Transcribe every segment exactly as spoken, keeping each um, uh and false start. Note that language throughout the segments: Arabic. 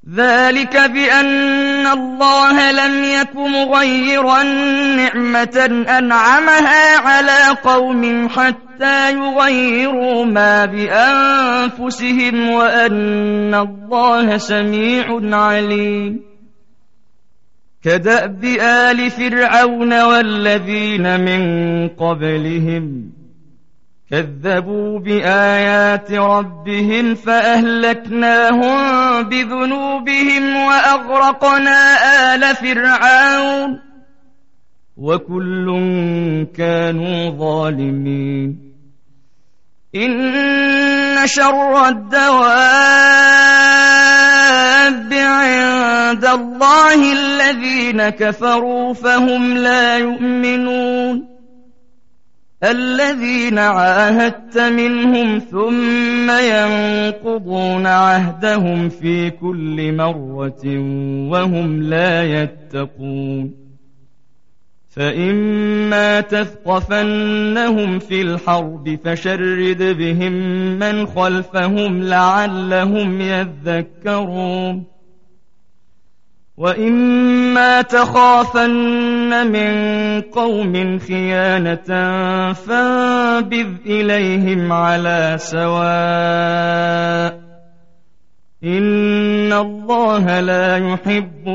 ذلك بأن الله لم يك مغيرا نعمة أنعمها على قوم حتى يغيروا ما بأنفسهم وأن الله سميع عليم كدأب آل فرعون والذين من قبلهم كذبوا بآيات ربهم فأهلكناهم بذنوبهم وأغرقنا آل فرعون وكل كانوا ظالمين إن شر الدواب عند الله الذين كفروا فهم لا يؤمنون الذين عاهدت منهم ثم ينقضون عهدهم في كل مرة وهم لا يتقون فإما تثقفنهم في الحرب فشرد بهم من خلفهم لعلهم يذكرون وإما تخافن من قوم خيانة فانبذ إليهم على سواء إن الله لا يحب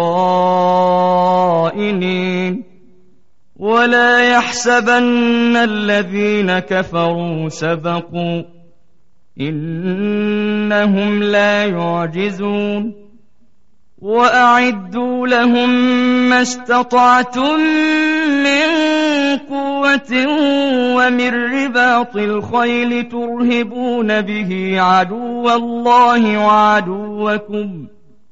الخائنين ولا يحسبن الذين كفروا سبقوا إنهم لا يعجزون وأعدوا لهم ما استطعتم من قوة ومن رباط الخيل ترهبون به عدو الله وعدوكم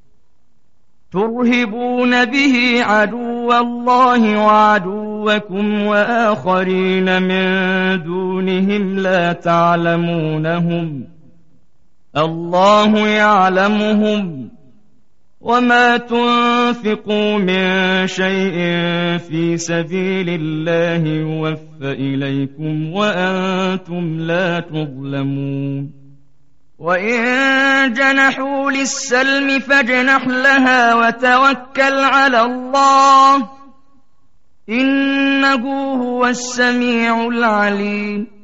ترهبون به عدو الله وعدوكم وآخرين من دونهم لا تعلمونهم الله يعلمهم وما تنفقوا من شيء في سبيل الله يوفى إليكم وأنتم لا تظلمون وإن جنحوا للسلم فاجنح لها وتوكل على الله إنه هو السميع العليم